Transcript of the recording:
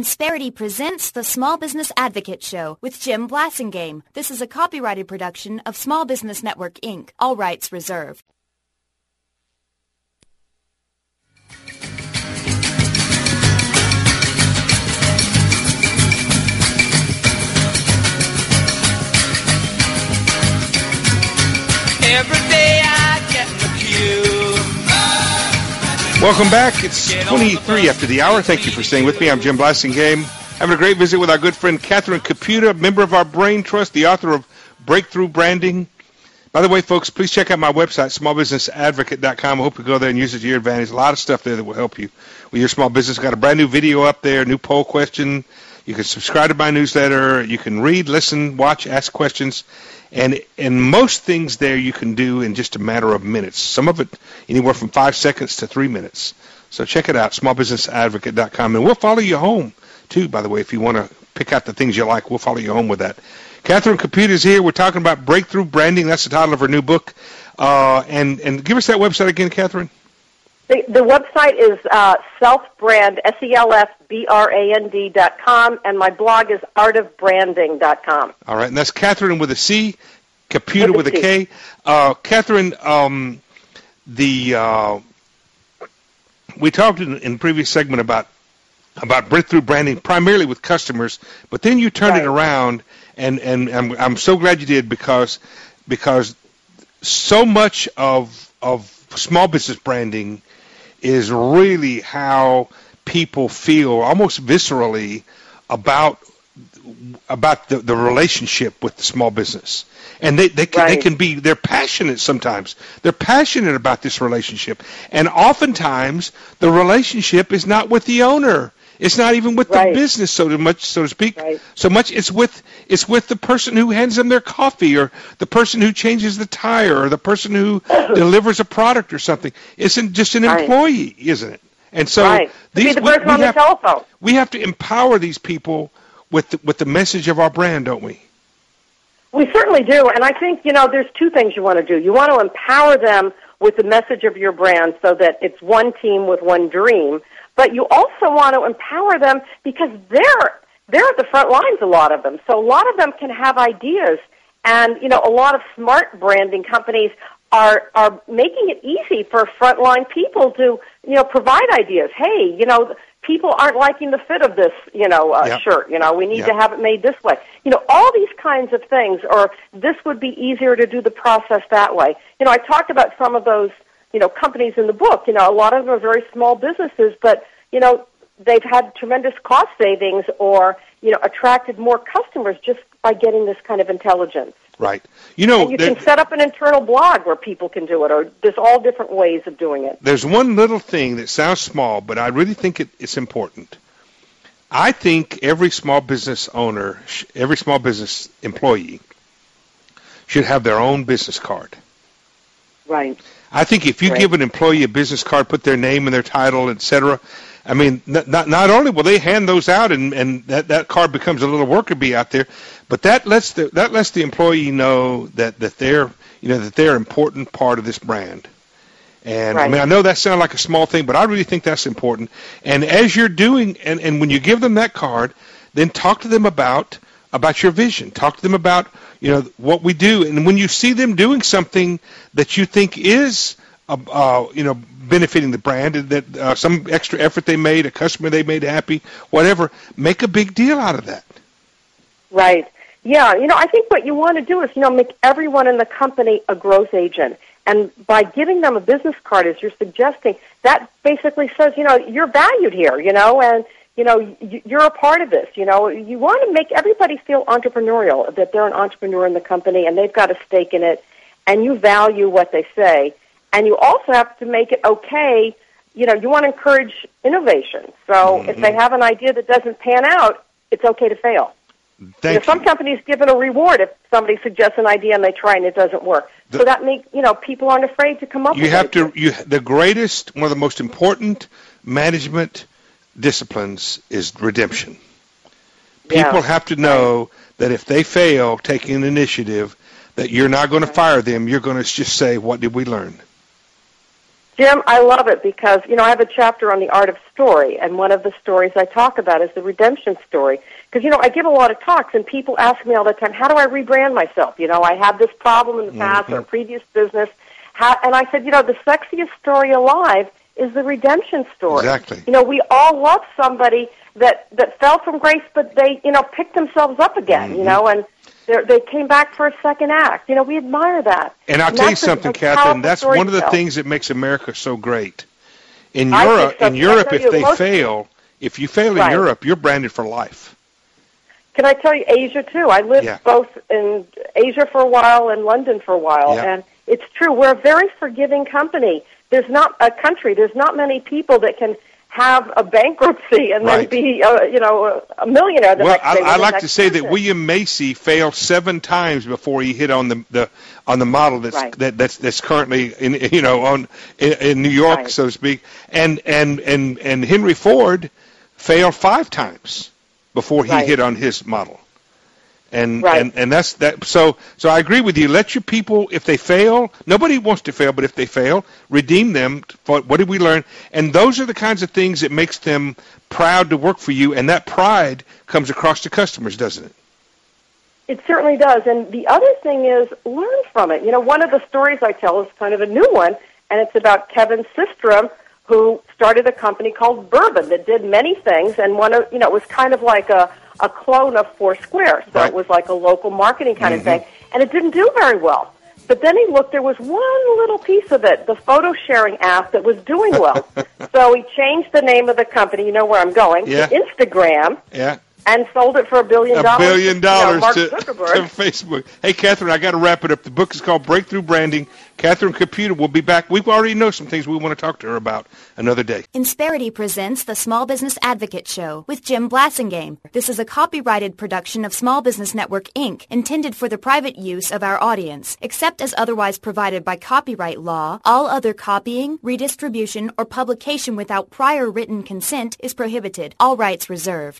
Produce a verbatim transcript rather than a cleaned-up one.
Insperity presents the Small Business Advocate Show with Jim Blasingame. This is a copyrighted production of Small Business Network, Incorporated. All rights reserved. Every day I get in the queue. Welcome back. It's twenty-three after the hour. Thank you for staying with me. I'm Jim Blasingame. Having a great visit with our good friend Catherine Caputa, member of our Brain Trust, the author of Breakthrough Branding. By the way, folks, please check out my website, small business advocate dot com. I hope you go there and use it to your advantage. A lot of stuff there that will help you with your small business. Got a brand new video up there, new poll question. You can subscribe to my newsletter. You can read, listen, watch, ask questions. And and most things there you can do in just a matter of minutes. Some of it anywhere from five seconds to three minutes. So check it out, small business advocate dot com. And we'll follow you home, too, by the way. If you want to pick out the things you like, we'll follow you home with that. Catherine Caputa is here. We're talking about Breakthrough Branding. That's the title of her new book. Uh, and, and give us that website again, Catherine. The, the website is uh, selfbrand, S E L F B R A N D dot com, and my blog is art of branding dot com. All right, and that's Catherine with a C, Caputa with, with a K. Uh, Catherine, um, the uh, we talked in, in the previous segment about about breakthrough branding, primarily with customers, but then you turned right. it around, and, and I'm, I'm so glad you did because because so much of of small business branding is really how people feel almost viscerally about about the, the relationship with the small business. And they, they, can, right. they can be, they're passionate sometimes. They're passionate about this relationship. And oftentimes, the relationship is not with the owner. It's not even with right. the business so much, so to speak. Right. So much it's with it's with the person who hands them their coffee, or the person who changes the tire, or the person who delivers a product or something. It's just an right. employee, isn't it? And so right. these be the person we, we on have, the telephone. We have to empower these people with the, with the message of our brand, don't we? We certainly do, and I think, you know, there's two things you want to do. You want to empower them with the message of your brand so that it's one team with one dream. But you also want to empower them because they're they're at the front lines, a lot of them. So a lot of them can have ideas, and you know, a lot of smart branding companies are are making it easy for frontline people to you know provide ideas. Hey, you know, people aren't liking the fit of this you know uh, yep. shirt. You know, we need yep. to have it made this way. You know, all these kinds of things, or this would be easier to do the process that way. You know, I talked about some of those. You know, companies in the book, you know, a lot of them are very small businesses, but, you know, they've had tremendous cost savings or, you know, attracted more customers just by getting this kind of intelligence. Right. You know, and you there, can set up an internal blog where people can do it, or there's all different ways of doing it. There's one little thing that sounds small, but I really think it, it's important. I think every small business owner, every small business employee should have their own business card. Right. I think if you right. give an employee a business card, put their name and their title, et cetera, I mean, not, not, not only will they hand those out and, and that, that card becomes a little worker bee out there, but that lets the that lets the employee know that, that they're you know that they're an important part of this brand. And right. I mean, I know that sounds like a small thing, but I really think that's important. And as you're doing, and, and when you give them that card, then talk to them about about your vision. Talk to them about, you know, what we do. And when you see them doing something that you think is, uh, uh, you know, benefiting the brand, that uh, some extra effort they made, a customer they made happy, whatever, make a big deal out of that. Right. Yeah. You know, I think what you want to do is, you know, make everyone in the company a growth agent. And by giving them a business card, as you're suggesting, that basically says, you know, you're valued here, you know, and you know, you're a part of this. You know, you want to make everybody feel entrepreneurial, that they're an entrepreneur in the company and they've got a stake in it, and you value what they say. And you also have to make it okay. You know, you want to encourage innovation. So mm-hmm. if they have an idea that doesn't pan out, it's okay to fail. Thank you know, some you. companies give it a reward if somebody suggests an idea and they try and it doesn't work. The, so that makes, you know, people aren't afraid to come up you with have it. to. You the greatest, one of the most important management disciplines is redemption. People yeah. have to know that if they fail taking an initiative, that you're not going to fire them. You're going to just say, what did we learn? Jim, I love it because, you know, I have a chapter on the art of story, and one of the stories I talk about is the redemption story. Because, you know, I give a lot of talks, and people ask me all the time, how do I rebrand myself? You know, I had this problem in the past Mm-hmm. or a previous business. How, and I said, you know, the sexiest story alive is the redemption story. Exactly. You know, we all love somebody that, that fell from grace, but they, you know, picked themselves up again, Mm-hmm. you know, and they're, they came back for a second act. You know, we admire that. And I'll And tell you that's a- something, a Catherine. powerful That's story one of to the tell. things that makes America so great. In I think Europe, so. in I Europe, tell if you, they most- fail, if you fail in Right. Europe, you're branded for life. Can I tell you, Asia too? I lived Yeah. both in Asia for a while and London for a while, Yeah. and it's true. We're a very forgiving company. There's not a country. There's not many people that can have a bankruptcy and Right. then be, uh, you know, a millionaire the Well, next I, day. I with the like next to say that business. William Macy failed seven times before he hit on the, the on the model that's Right. that, that's that's currently in you know on in, in New York, Right. so to speak, and and and and Henry Ford failed five times before he Right. hit on his model. And, Right. and and that's that. So so I agree with you. Let your people, if they fail, nobody wants to fail, but if they fail, redeem them. For what did we learn? And those are the kinds of things that makes them proud to work for you. And that pride comes across to customers, doesn't it? It certainly does. And the other thing is learn from it. You know, one of the stories I tell is kind of a new one, and it's about Kevin Systrom, who started a company called Bourbon that did many things, and one of, you know, it was kind of like a, a clone of Foursquare. So Right. it was like a local marketing kind Mm-hmm. of thing, and it didn't do very well. But then he looked, there was one little piece of it, the photo sharing app, that was doing well. So he changed the name of the company, you know where I'm going, Yeah. to Instagram, Yeah. and sold it for a billion A dollars. billion to, you know, dollars Mark to, Zuckerberg. to Facebook. Hey, Catherine, I got to wrap it up. The book is called Breakthrough Branding. Catherine Caputo will be back. We already know some things we want to talk to her about another day. Insperity presents the Small Business Advocate Show with Jim Blassingame. This is a copyrighted production of Small Business Network, Incorporated, intended for the private use of our audience. Except as otherwise provided by copyright law, all other copying, redistribution, or publication without prior written consent is prohibited. All rights reserved.